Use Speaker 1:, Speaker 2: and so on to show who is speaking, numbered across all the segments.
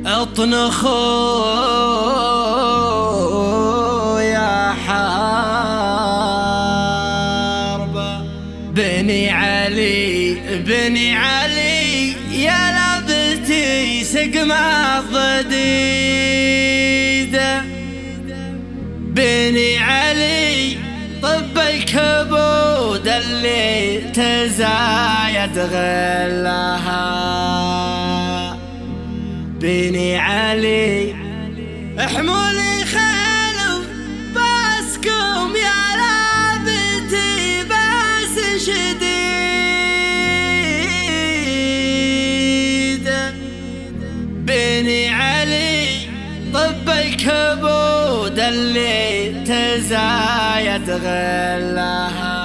Speaker 1: اطنخوا يا حرب بني علي بني علي يا لابتي سقم الضديد بني علي طب الكبود اللي تزايد غلها بني علي احمولي خيل باسكم يا لابتي باس شديد بني علي طب الكبود اللي تزايد غلها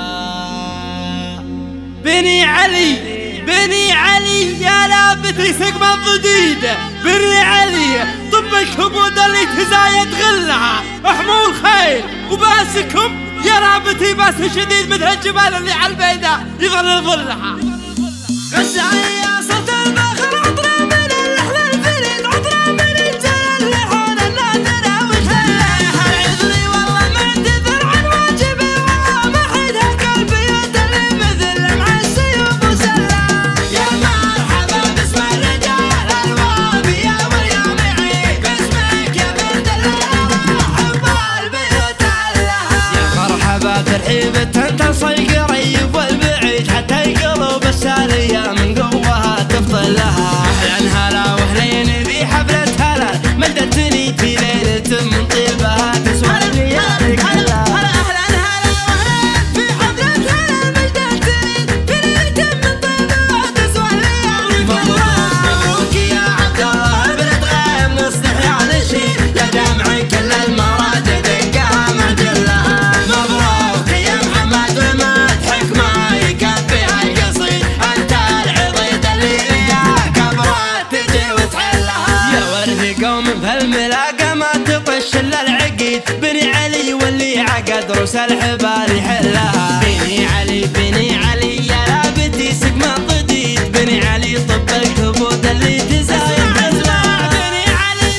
Speaker 1: بني علي بني علي يا لابتي سقم الضديد بني علي طب الكبود اللي تزايد غلها احمول خيل وباسكم يا لابتي باس شديد مثل الجبال اللي على البيداء يظل ظلها غزايا صوت البخر عطرة من اللحم الفريد عطرة من الجلال اللحون النادرة وجهها عذري والله معتذر عن واجبي والله ما حيدها قلبي يدلي مثل مع السيوف وسلام يا مرحبا باسم الرجال الوافي واليوم يعيد باسمك يا بنت الرحب والبيوت لها يا مرحبا ترحيبة تصل قريب والبعيد حتى القلوب السالية من قوها تفضل لها اهلا هلا واهلين في حفلة هلا مدتني في ليلة من طيبها تسوى الليالي كلها اهلا هلا واهلين في حفلة هلا مدتني في ليلة من طيبها تسوى الليالي كلها مبروك يا عبد الله بنت غيم نصلح يا نشيد يا جامع كل المراجل دقها مجلها مبروك يا محمد ومدحك ما يكفي القصيد انت العضيد اللي اياك ابرات تجي وتحلها يا ورث قوم بهالملاقه ما تطش الا العقيد بني علي واللي عقد روس الحبال يحلها بني علي بني علي يا لابتي سقم الضديد بني علي طب الكبود اللي تزايد غلها بني علي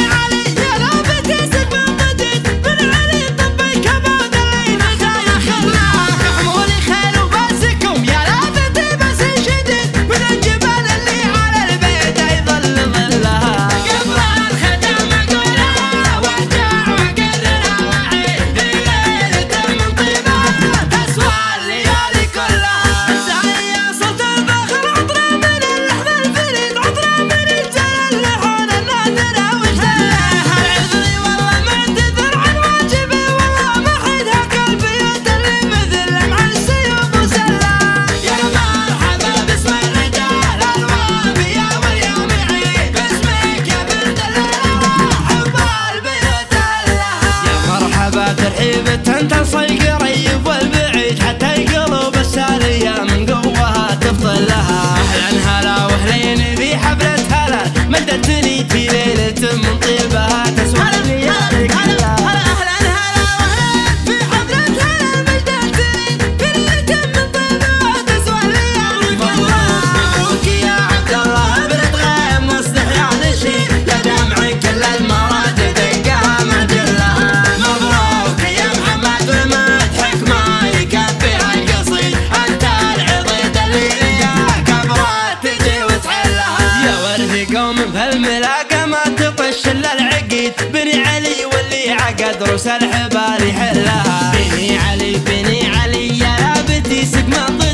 Speaker 1: يا لابتي سقم الضديد بني علي طب الكبود اللي تزايد غلها احمولي خيل وباسكم يا لابتي بس شديد من الجبال اللي على البيت يظل ظلها قبل الختام اقولها وارجع واقررها واعيد في ليلة من طيبها تسوى الليالي كلها غزايا صوت البخر عطرة من اللحم الفريد عطرة من الجلال اللحون النادرة وجهها عذري والله معتذر عن واجبي والله ما حيدها قلبي يدلي مثل مع السيوف وسلام يا مرحبا باسم الرجال الوافي واليوم يعيد باسمك يا بنت الرحب والبيوت لها يا مرحبا ترحيبة تصل قريب والبعيد حتى القلوب السالية من قوها تفضل لها اهلا هلا واهلين في حفلة هلا مدتني في ليلة من طيبها تسوى الليالي كلها اهلا هلا واهلين في حفلة هلا مدتني في ليلة من طيبها تسوى الليالي كلها مبروك يا عبد الله بنت غيم نصلح يا نشيد يا جامع كل المراجل دقها مجلها مبروك يا محمد ومدحك ما يكفي القصيد انت العضيد اللي اياك ابرات تجي وتحلها يا ورث قوم بهالملاقه ما تطش الا العقيد بني علي واللي عقد روس الحبال يحلها بني علي يا لابتي سقم